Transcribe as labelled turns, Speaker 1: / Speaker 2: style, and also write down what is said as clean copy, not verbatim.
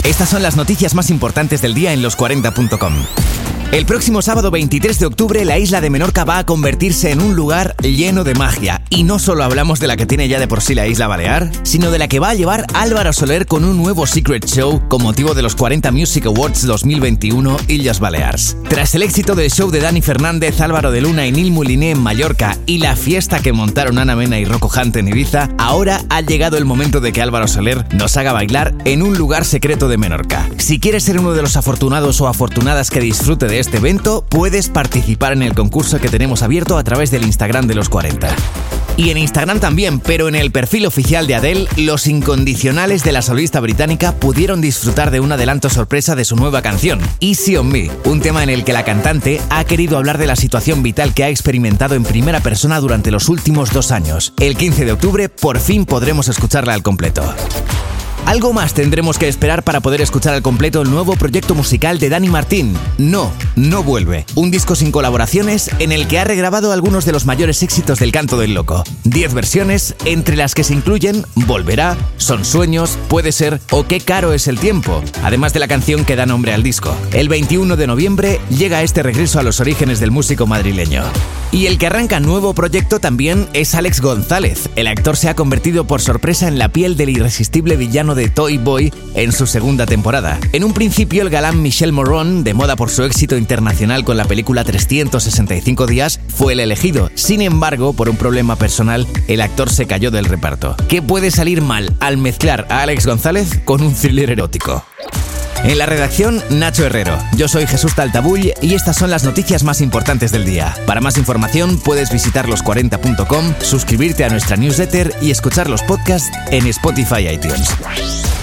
Speaker 1: Estas son las noticias más importantes del día en los40.com. El próximo sábado 23 de octubre la isla de Menorca va a convertirse en un lugar lleno de magia. Y no solo hablamos de la que tiene ya de por sí la isla Balear, sino de la que va a llevar Álvaro Soler con un nuevo Secret Show con motivo de los 40 Music Awards 2021 Illes Balears. Tras el éxito del show de Dani Fernández, Álvaro de Luna y Nil Moliné en Mallorca y la fiesta que montaron Ana Mena y Rocco Hunt en Ibiza, ahora ha llegado el momento de que Álvaro Soler nos haga bailar en un lugar secreto de Menorca. Si quieres ser uno de los afortunados o afortunadas que disfrute de este evento, puedes participar en el concurso que tenemos abierto a través del Instagram de los 40. Y en Instagram también, pero en el perfil oficial de Adele, los incondicionales de la solista británica pudieron disfrutar de un adelanto sorpresa de su nueva canción, Easy on Me, un tema en el que la cantante ha querido hablar de la situación vital que ha experimentado en primera persona durante los últimos 2 años. El 15 de octubre, por fin podremos escucharla al completo. Algo más tendremos que esperar para poder escuchar al completo el nuevo proyecto musical de Dani Martín. No vuelve. Un disco sin colaboraciones en el que ha regrabado algunos de los mayores éxitos del canto del loco. 10 versiones, entre las que se incluyen Volverá, Son sueños, Puede ser o Qué caro es el tiempo, además de la canción que da nombre al disco. El 21 de noviembre llega este regreso a los orígenes del músico madrileño. Y el que arranca nuevo proyecto también es Alex González. El actor se ha convertido por sorpresa en la piel del irresistible villano de Toy Boy en su segunda temporada. En un principio el galán Michel Morron, de moda por su éxito internacional con la película 365 días, fue el elegido. Sin embargo, por un problema personal, el actor se cayó del reparto. ¿Qué puede salir mal al mezclar a Alex González con un thriller erótico? En la redacción, Nacho Herrero. Yo soy Jesús Taltabull y estas son las noticias más importantes del día. Para más información puedes visitar los40.com, suscribirte a nuestra newsletter y escuchar los podcasts en Spotify y iTunes.